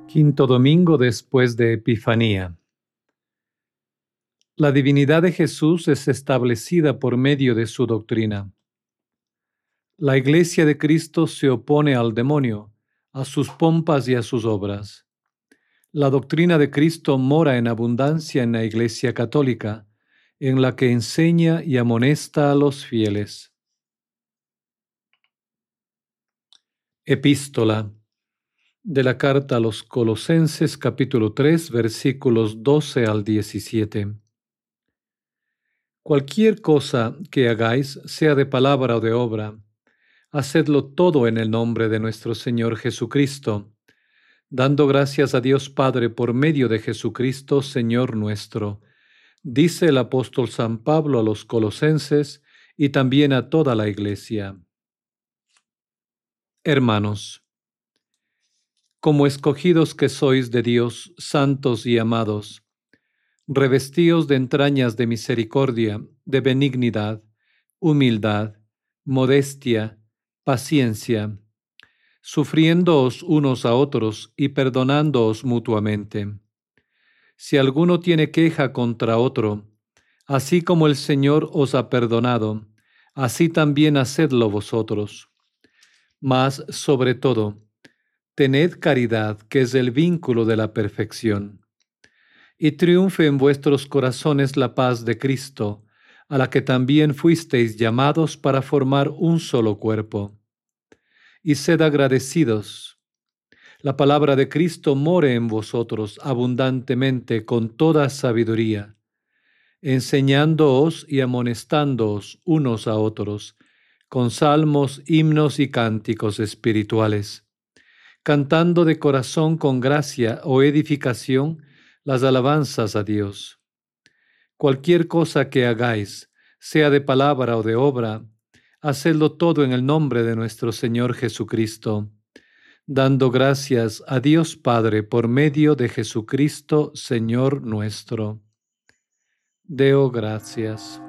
Quinto domingo después de Epifanía. La divinidad de Jesús es establecida por medio de su doctrina. La Iglesia de Cristo se opone al demonio, a sus pompas y a sus obras. La doctrina de Cristo mora en abundancia en la Iglesia católica, en la que enseña y amonesta a los fieles. Epístola de la carta a los Colosenses, capítulo 3, versículos 12 al 17. Cualquier cosa que hagáis, sea de palabra o de obra, hacedlo todo en el nombre de nuestro Señor Jesucristo, dando gracias a Dios Padre por medio de Jesucristo, Señor nuestro. Dice el apóstol San Pablo a los Colosenses y también a toda la Iglesia. Hermanos, como escogidos que sois de Dios, santos y amados, revestíos de entrañas de misericordia, de benignidad, humildad, modestia, paciencia, sufriéndoos unos a otros y perdonándoos mutuamente. Si alguno tiene queja contra otro, así como el Señor os ha perdonado, así también hacedlo vosotros. Mas, sobre todo, tened caridad, que es el vínculo de la perfección. Y triunfe en vuestros corazones la paz de Cristo, a la que también fuisteis llamados para formar un solo cuerpo. Y sed agradecidos. La palabra de Cristo more en vosotros abundantemente con toda sabiduría, enseñándoos y amonestándoos unos a otros, con salmos, himnos y cánticos espirituales, cantando de corazón con gracia o edificación las alabanzas a Dios. Cualquier cosa que hagáis, sea de palabra o de obra, hacedlo todo en el nombre de nuestro Señor Jesucristo, dando gracias a Dios Padre por medio de Jesucristo, Señor nuestro. Deo gracias.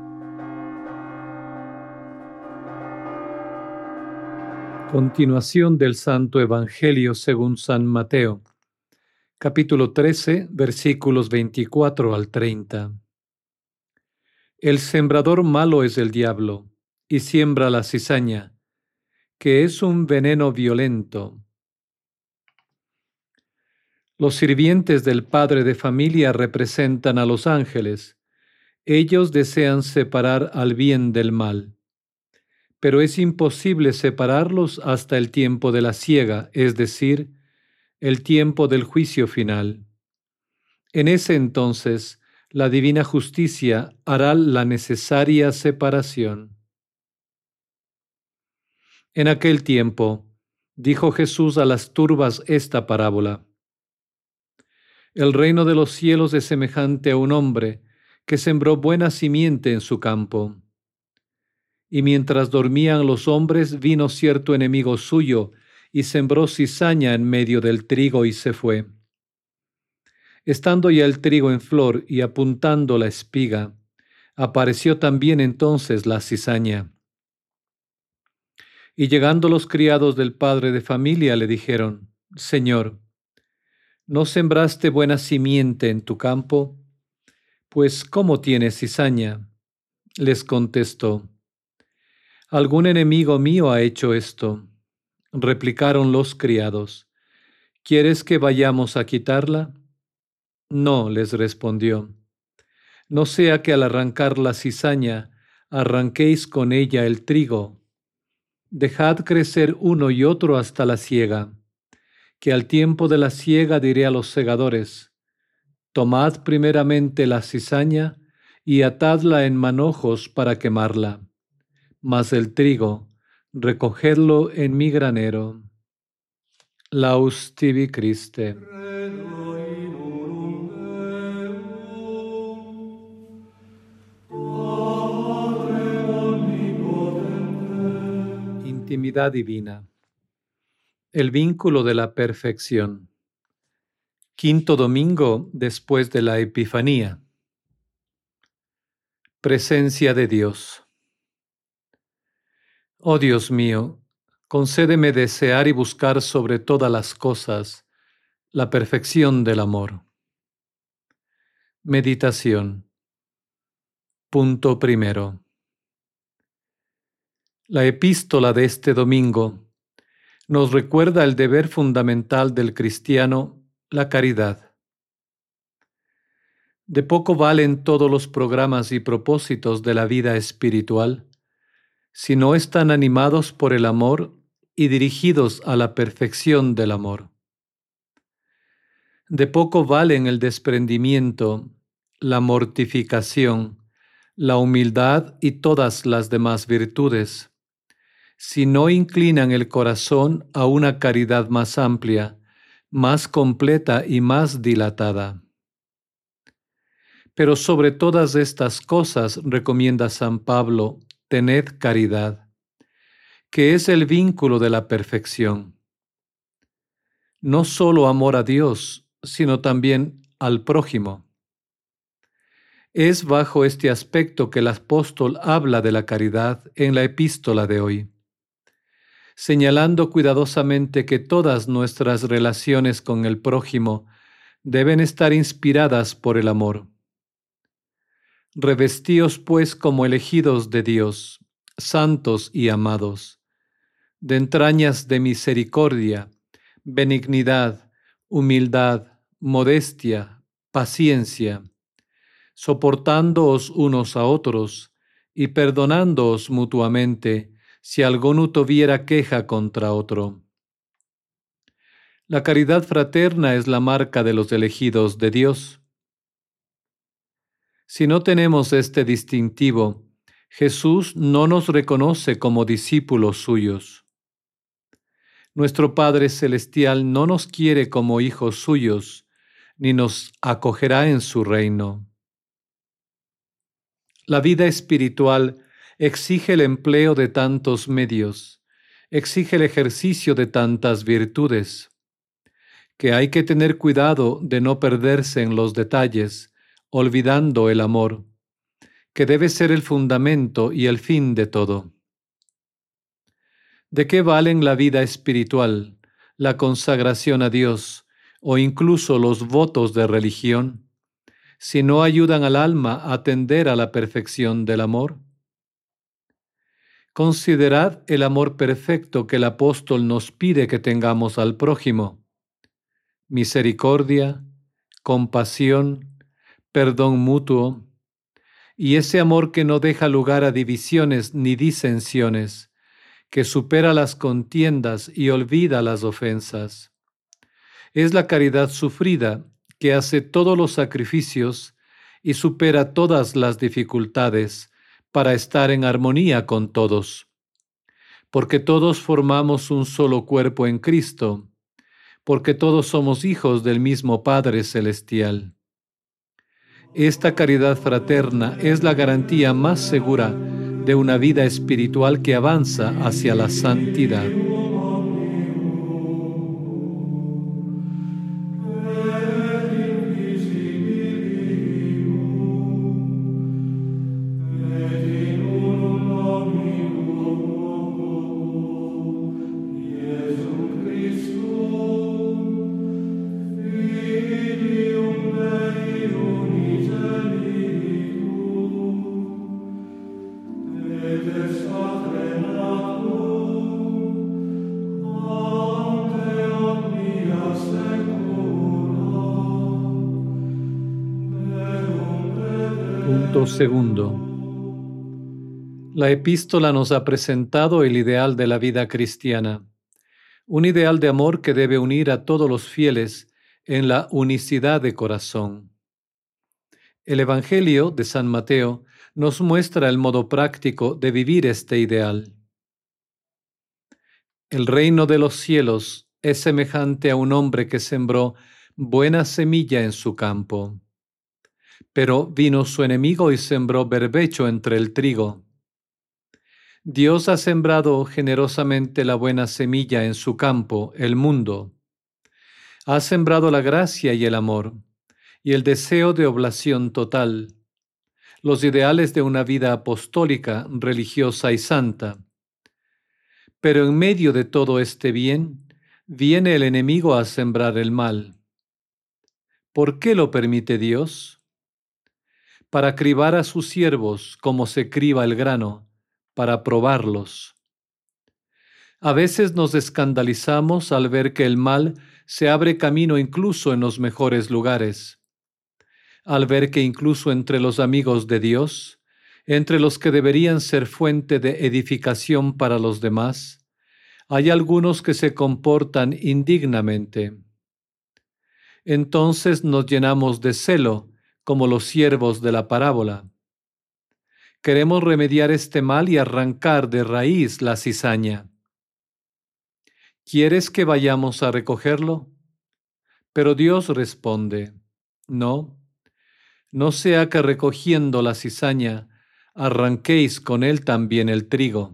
Continuación del Santo Evangelio según San Mateo, capítulo 13, versículos 24 al 30. El sembrador malo es el diablo, y siembra la cizaña, que es un veneno violento. Los sirvientes del padre de familia representan a los ángeles. Ellos desean separar al bien del mal, pero es imposible separarlos hasta el tiempo de la siega, es decir, el tiempo del juicio final. En ese entonces, la divina justicia hará la necesaria separación. En aquel tiempo, dijo Jesús a las turbas esta parábola: El reino de los cielos es semejante a un hombre que sembró buena simiente en su campo. Y mientras dormían los hombres, vino cierto enemigo suyo y sembró cizaña en medio del trigo y se fue. Estando ya el trigo en flor y apuntando la espiga, apareció también entonces la cizaña. Y llegando los criados del padre de familia le dijeron: Señor, ¿no sembraste buena simiente en tu campo? Pues ¿cómo tiene cizaña? Les contestó: Algún enemigo mío ha hecho esto. Replicaron los criados: ¿Quieres que vayamos a quitarla? No, les respondió. No sea que al arrancar la cizaña, arranquéis con ella el trigo. Dejad crecer uno y otro hasta la siega, que al tiempo de la siega diré a los segadores: Tomad primeramente la cizaña y atadla en manojos para quemarla, mas el trigo, recogedlo en mi granero. Laus tibi Christe. Intimidad divina. El vínculo de la perfección. Quinto domingo después de la Epifanía. Presencia de Dios. Oh Dios mío, concédeme desear y buscar sobre todas las cosas La perfección del amor. Meditación. Punto primero. La epístola de este domingo nos recuerda el deber fundamental del cristiano, la caridad. De poco valen todos los programas y propósitos de la vida espiritual si no están animados por el amor y dirigidos a la perfección del amor. De poco valen el desprendimiento, la mortificación, la humildad y todas las demás virtudes, si no inclinan el corazón a una caridad más amplia, más completa y más dilatada. Pero sobre todas estas cosas recomienda San Pablo, tened caridad, que es el vínculo de la perfección. No solo amor a Dios, sino también al prójimo. Es bajo este aspecto que el apóstol habla de la caridad en la epístola de hoy, señalando cuidadosamente que todas nuestras relaciones con el prójimo deben estar inspiradas por el amor. Revestíos pues como elegidos de Dios, santos y amados, de entrañas de misericordia, benignidad, humildad, modestia, paciencia, soportándoos unos a otros y perdonándoos mutuamente si alguno tuviera queja contra otro. La caridad fraterna es la marca de los elegidos de Dios. Si no tenemos este distintivo, Jesús no nos reconoce como discípulos suyos. Nuestro Padre Celestial no nos quiere como hijos suyos, ni nos acogerá en su reino. La vida espiritual exige el empleo de tantos medios, exige el ejercicio de tantas virtudes, que hay que tener cuidado de no perderse en los detalles, olvidando el amor, que debe ser el fundamento y el fin de todo. ¿De qué valen la vida espiritual, la consagración a Dios o incluso los votos de religión, si no ayudan al alma a atender a la perfección del amor? Considerad el amor perfecto que el apóstol nos pide que tengamos al prójimo: misericordia, compasión, perdón mutuo, y ese amor que no deja lugar a divisiones ni disensiones, que supera las contiendas y olvida las ofensas. Es la caridad sufrida que hace todos los sacrificios y supera todas las dificultades para estar en armonía con todos, porque todos formamos un solo cuerpo en Cristo, porque todos somos hijos del mismo Padre Celestial. Esta caridad fraterna es la garantía más segura de una vida espiritual que avanza hacia la santidad. Punto segundo. La epístola nos ha presentado el ideal de la vida cristiana, un ideal de amor que debe unir a todos los fieles en la unicidad de corazón. El Evangelio de San Mateo nos muestra el modo práctico de vivir este ideal. El reino de los cielos es semejante a un hombre que sembró buena semilla en su campo. Pero vino su enemigo y sembró berbecho entre el trigo. Dios ha sembrado generosamente la buena semilla en su campo, el mundo. Ha sembrado la gracia y el amor, y el deseo de oblación total, los ideales de una vida apostólica, religiosa y santa. Pero en medio de todo este bien, viene el enemigo a sembrar el mal, ¿Por qué lo permite Dios? Para cribar a sus siervos como se criba el grano, para probarlos. A veces nos escandalizamos al ver que el mal se abre camino incluso en los mejores lugares, al ver que incluso entre los amigos de Dios, entre los que deberían ser fuente de edificación para los demás, hay algunos que se comportan indignamente. Entonces nos llenamos de celo, como los siervos de la parábola. Queremos remediar este mal y arrancar de raíz la cizaña. ¿Quieres que vayamos a recogerlo? Pero Dios responde, no, no sea que recogiendo la cizaña, arranquéis con él también el trigo.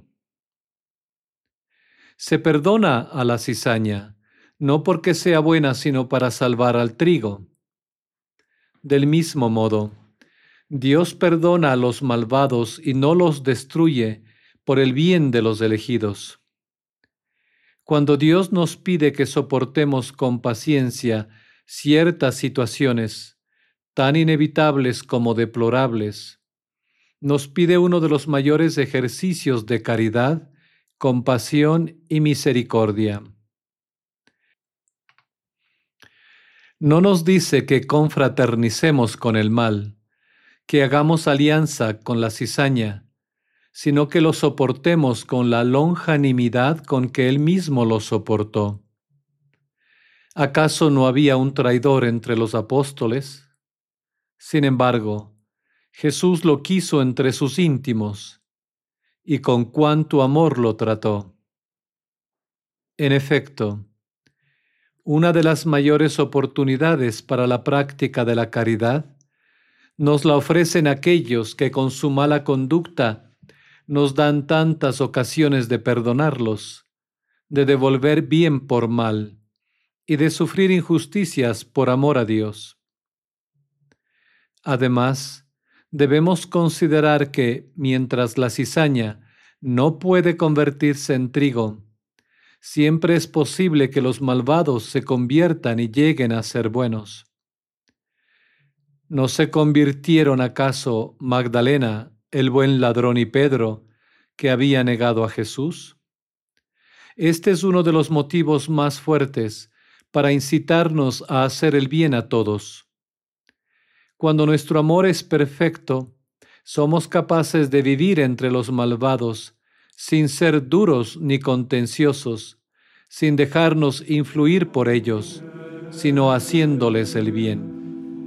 Se perdona a la cizaña, no porque sea buena, sino para salvar al trigo. Del mismo modo, Dios perdona a los malvados y no los destruye por el bien de los elegidos. Cuando Dios nos pide que soportemos con paciencia ciertas situaciones, tan inevitables como deplorables, nos pide uno de los mayores ejercicios de caridad, compasión y misericordia. No nos dice que confraternicemos con el mal, que hagamos alianza con la cizaña, sino que lo soportemos con la longanimidad con que Él mismo lo soportó. ¿Acaso no había un traidor entre los apóstoles? Sin embargo, Jesús lo quiso entre sus íntimos, y con cuánto amor lo trató. En efecto, una de las mayores oportunidades para la práctica de la caridad nos la ofrecen aquellos que con su mala conducta nos dan tantas ocasiones de perdonarlos, de devolver bien por mal y de sufrir injusticias por amor a Dios. Además, debemos considerar que, mientras la cizaña no puede convertirse en trigo, siempre es posible que los malvados se conviertan y lleguen a ser buenos. ¿No se convirtieron acaso Magdalena, el buen ladrón y Pedro, que había negado a Jesús? Este es uno de los motivos más fuertes para incitarnos a hacer el bien a todos. Cuando nuestro amor es perfecto, somos capaces de vivir entre los malvados, sin ser duros ni contenciosos, sin dejarnos influir por ellos, sino haciéndoles el bien.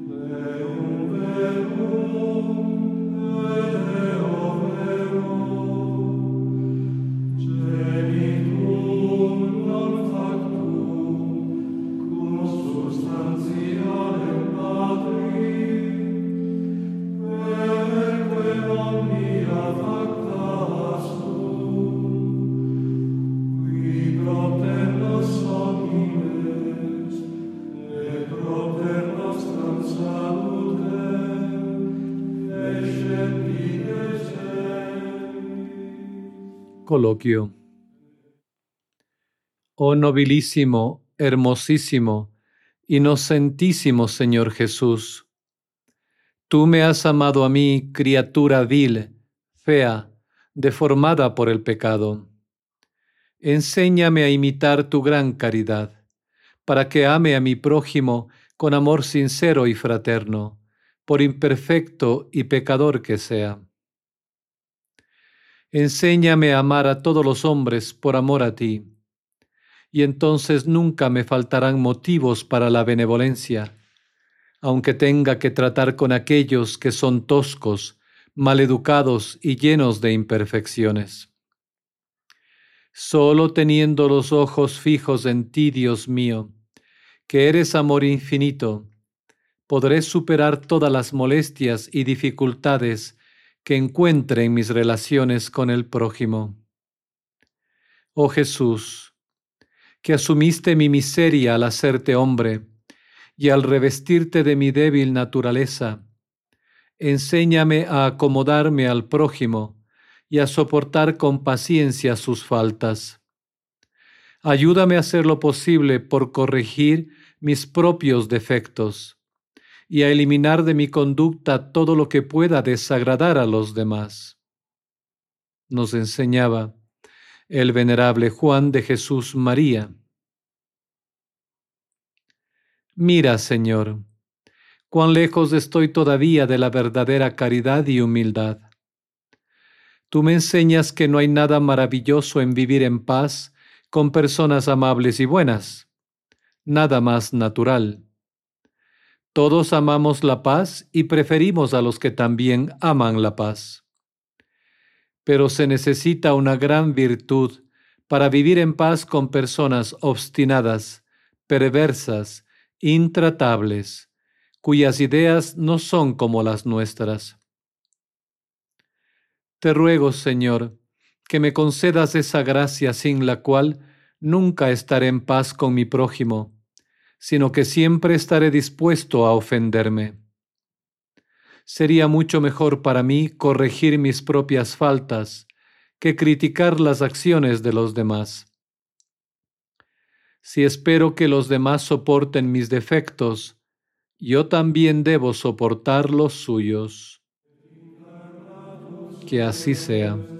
Coloquio. Oh nobilísimo, hermosísimo, inocentísimo Señor Jesús, tú me has amado a mí, criatura vil, fea, deformada por el pecado. Enséñame a imitar tu gran caridad, para que ame a mi prójimo con amor sincero y fraterno, por imperfecto y pecador que sea. Enséñame a amar a todos los hombres por amor a ti, y entonces nunca me faltarán motivos para la benevolencia, aunque tenga que tratar con aquellos que son toscos, maleducados y llenos de imperfecciones. Solo teniendo los ojos fijos en ti, Dios mío, que eres amor infinito, podré superar todas las molestias y dificultades que encuentre en mis relaciones con el prójimo. Oh Jesús, que asumiste mi miseria al hacerte hombre y al revestirte de mi débil naturaleza, enséñame a acomodarme al prójimo y a soportar con paciencia sus faltas. Ayúdame a hacer lo posible por corregir mis propios defectos y a eliminar de mi conducta todo lo que pueda desagradar a los demás. Nos enseñaba el venerable Juan de Jesús María. Mira, Señor, cuán lejos estoy todavía de la verdadera caridad y humildad. Tú me enseñas que no hay nada maravilloso en vivir en paz con personas amables y buenas, nada más natural. Todos amamos la paz y preferimos a los que también aman la paz. Pero se necesita una gran virtud para vivir en paz con personas obstinadas, perversas, intratables, cuyas ideas no son como las nuestras. Te ruego, Señor, que me concedas esa gracia sin la cual nunca estaré en paz con mi prójimo, sino que siempre estaré dispuesto a ofenderme. Sería mucho mejor para mí corregir mis propias faltas que criticar las acciones de los demás. Si espero que los demás soporten mis defectos, yo también debo soportar los suyos. Que así sea.